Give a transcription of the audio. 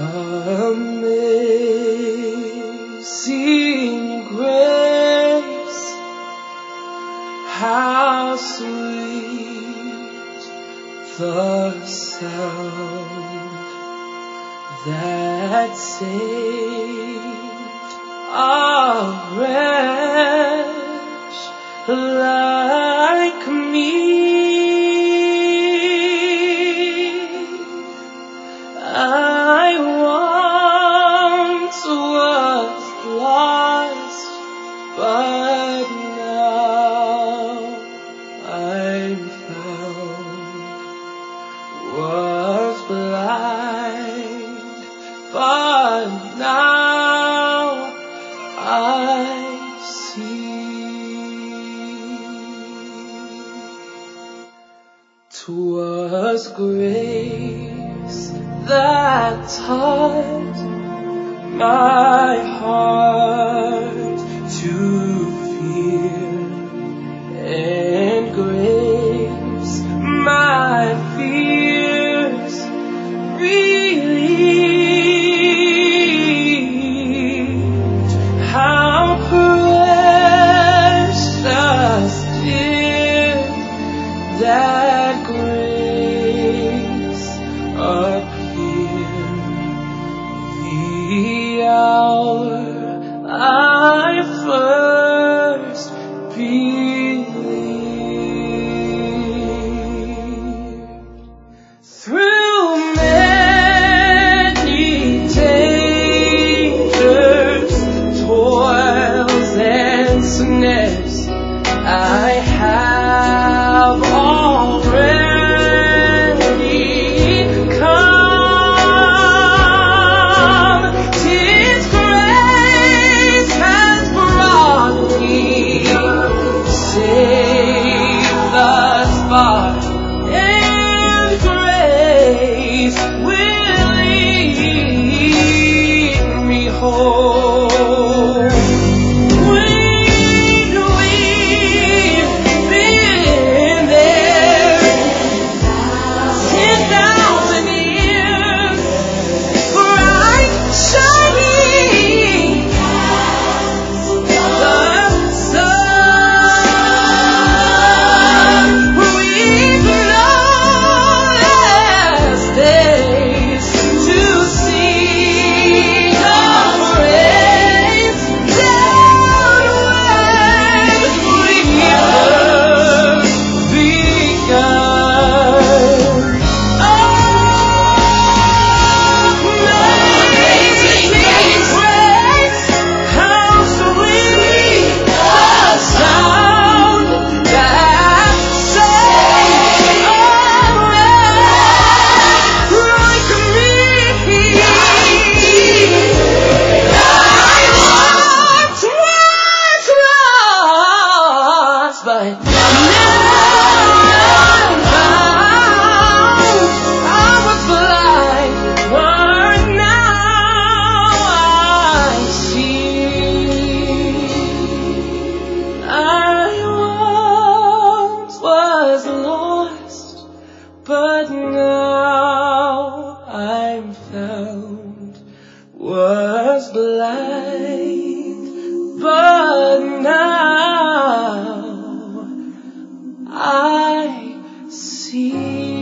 Amazing grace, how sweet the sound that saved a wretch like me. I once was lost, but now I'm found. Was blind, but now I see. 'Twas grace that taught my heart to fear, and grace my fears relieved. How precious did that grace appear, the hour I first believed. Through many dangers, toils and snares, I have already come. 'Tis grace has brought me safe thus far, and grace will lead me home. We've been there 10,000 years, bright shining the sun. We've last days to see the praise down when we first begun. Amazing grace, how sweet the sound that saved a wretch like me. I once was lost, but now I'm found. I was blind, but now I see. I once was lost, but now I'm found. Was blind, but now I see.